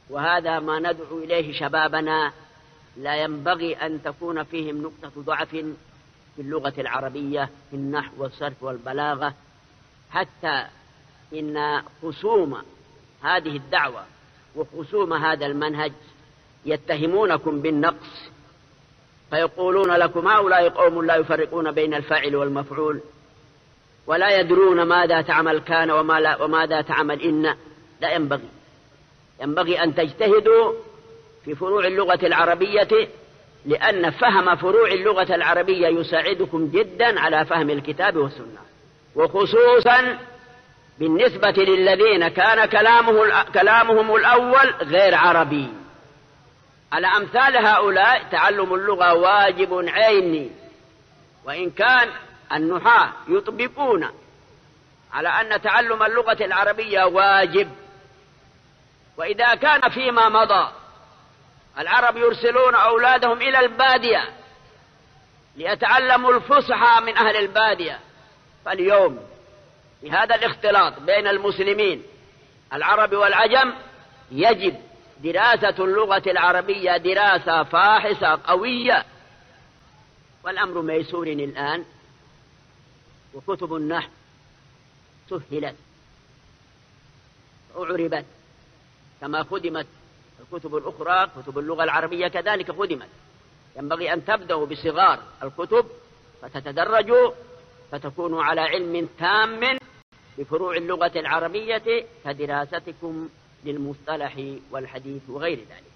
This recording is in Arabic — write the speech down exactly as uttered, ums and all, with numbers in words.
وهذا ما ندعو إليه شبابنا. لا ينبغي أن تكون فيهم نقطة ضعف في اللغة العربية في النحو والصرف والبلاغة، حتى إن خصوم هذه الدعوة وخصوم هذا المنهج يتهمونكم بالنقص، فيقولون لكم هؤلاء قوم لا يفرقون بين الفاعل والمفعول ولا يدرون ماذا تعمل كان وما لا وماذا تعمل إن. لا ينبغي ينبغي أن تجتهدوا في فروع اللغة العربية، لأن فهم فروع اللغة العربية يساعدكم جدا على فهم الكتاب والسنة، وخصوصا بالنسبة للذين كان كلامه كلامهم الأول غير عربي. على أمثال هؤلاء تعلم اللغة واجب عيني، وإن كان النحاة يطبقون على أن تعلم اللغة العربية واجب. وإذا كان فيما مضى العرب يرسلون أولادهم إلى البادية ليتعلموا الفصحى من أهل البادية، فاليوم بهذا الاختلاط بين المسلمين العرب والعجم يجب دراسة اللغة العربية دراسة فاحصة قوية. والأمر ميسور الآن، وكتب النحو سهلت وأعربت كما خدمت الكتب الأخرى. كتب اللغة العربية كذلك خدمت. ينبغي أن تبدأوا بصغار الكتب فتتدرجوا فتكونوا على علم تام بفروع اللغة العربية كدراستكم للمصطلح والحديث وغير ذلك.